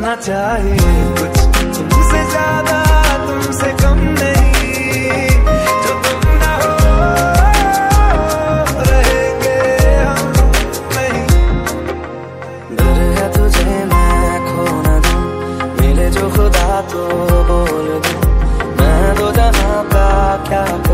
ना चाहिए कुछ तुमसे ज्यादा तुमसे कम नहीं, जो तुम ना हो रहेंगे हम नहीं। डर है तुझे मैं खो न दूं, मिले जो खुदा तो बोल दूं, मैं तो जहां का क्या